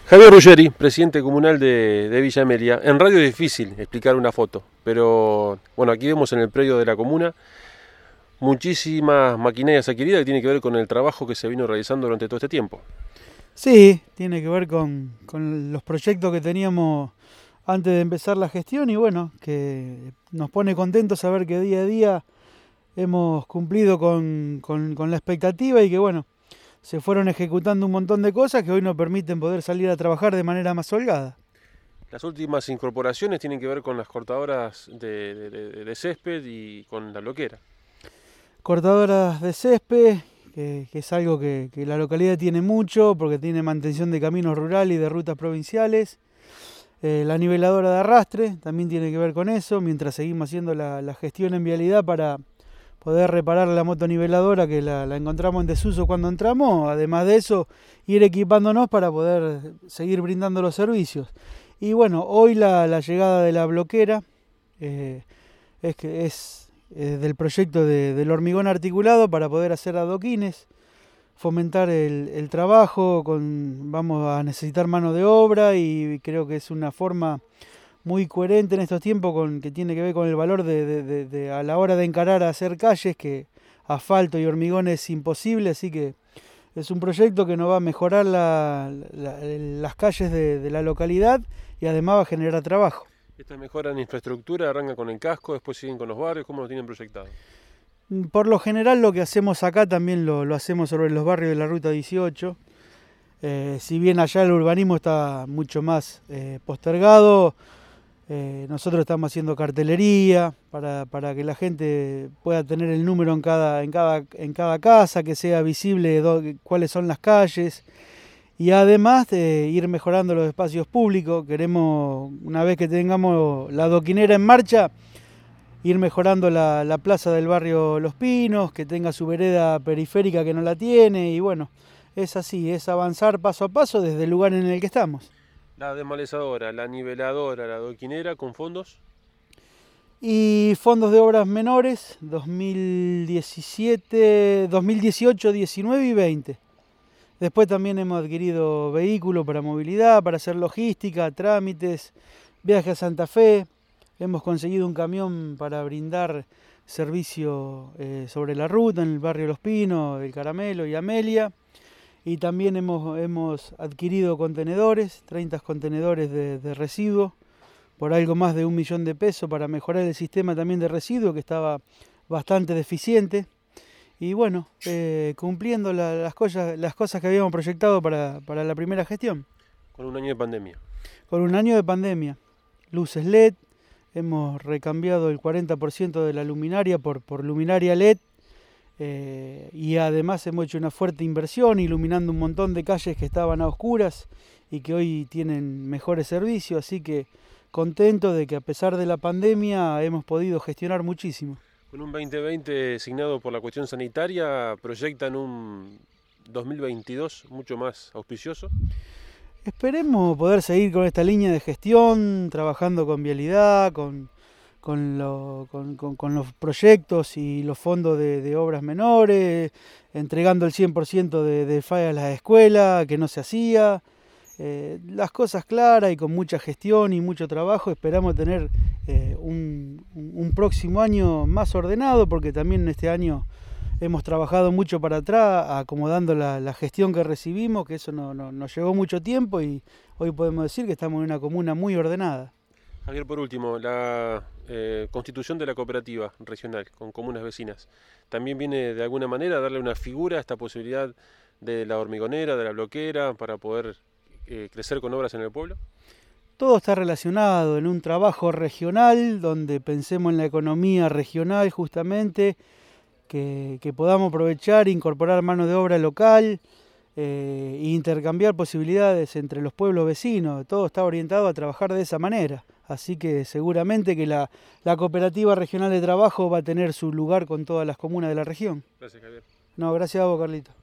Javier Ruggeri, presidente comunal de Villa Amelia. En radio es difícil explicar una foto, pero bueno, aquí vemos en el predio de la comuna muchísimas maquinarias adquiridas que tienen que ver con el trabajo que se vino realizando durante todo este tiempo. Sí, tiene que ver con los proyectos que teníamos antes de empezar la gestión y bueno, que nos pone contentos saber que día a día hemos cumplido con la expectativa y que bueno, se fueron ejecutando un montón de cosas que hoy nos permiten poder salir a trabajar de manera más holgada. Las últimas incorporaciones tienen que ver con las cortadoras de césped y con la bloquera. Cortadoras de césped, que es algo que la localidad tiene mucho porque tiene mantención de caminos rurales y de rutas provinciales. La niveladora de arrastre también tiene que ver con eso, mientras seguimos haciendo la gestión en vialidad para poder reparar la motoniveladora que la encontramos en desuso cuando entramos. Además de eso, ir equipándonos para poder seguir brindando los servicios. Y bueno, hoy la llegada de la bloquera es del proyecto del hormigón articulado para poder hacer adoquines, fomentar el trabajo, vamos a necesitar mano de obra y creo que es una forma muy coherente en estos tiempos que tiene que ver con el valor de a la hora de encarar a hacer calles, que asfalto y hormigón es imposible, así que es un proyecto que nos va a mejorar las calles de la localidad y además va a generar trabajo. Esta mejora en infraestructura arranca con el casco, después siguen con los barrios, ¿cómo lo tienen proyectado? Por lo general lo que hacemos acá también lo hacemos sobre los barrios de la Ruta 18. Si bien allá el urbanismo está mucho más postergado, nosotros estamos haciendo cartelería para que la gente pueda tener el número en cada casa, que sea visible cuáles son las calles. Y además de ir mejorando los espacios públicos, queremos, una vez que tengamos la adoquinera en marcha, ir mejorando la plaza del barrio Los Pinos, que tenga su vereda periférica que no la tiene, y bueno, es así, es avanzar paso a paso desde el lugar en el que estamos. La desmalezadora, la niveladora, la adoquinera, ¿con fondos? Y fondos de obras menores, 2018, 19 y 20. Después también hemos adquirido vehículos para movilidad, para hacer logística, trámites, viajes a Santa Fe. Hemos conseguido un camión para brindar servicio sobre la ruta en el barrio Los Pinos, El Caramelo y Amelia. Y también hemos adquirido contenedores, 30 contenedores de residuos, por algo más de 1 millón de pesos para mejorar el sistema también de residuos que estaba bastante deficiente. Y bueno, cumpliendo las cosas que habíamos proyectado para la primera gestión. Con un año de pandemia. Con un año de pandemia. Luces LED, hemos recambiado el 40% de la luminaria por luminaria LED. Y además hemos hecho una fuerte inversión iluminando un montón de calles que estaban a oscuras y que hoy tienen mejores servicios, así que contento de que a pesar de la pandemia hemos podido gestionar muchísimo. Con un 2020 signado por la cuestión sanitaria, ¿proyectan un 2022 mucho más auspicioso? Esperemos poder seguir con esta línea de gestión, trabajando con vialidad, con los proyectos y los fondos de obras menores, entregando el 100% de FAE a las escuelas, que no se hacía. Las cosas claras y con mucha gestión y mucho trabajo, esperamos tener un próximo año más ordenado, porque también este año hemos trabajado mucho para atrás, acomodando la gestión que recibimos, que eso nos llevó mucho tiempo y hoy podemos decir que estamos en una comuna muy ordenada. Javier, por último, la constitución de la cooperativa regional con comunas vecinas, ¿también viene de alguna manera a darle una figura a esta posibilidad de la hormigonera, de la bloquera, para poder crecer con obras en el pueblo? Todo está relacionado en un trabajo regional, donde pensemos en la economía regional justamente, que podamos aprovechar e incorporar mano de obra local e intercambiar posibilidades entre los pueblos vecinos. Todo está orientado a trabajar de esa manera. Así que seguramente que la cooperativa regional de trabajo va a tener su lugar con todas las comunas de la región. Gracias, Javier. No, gracias a vos, Carlito.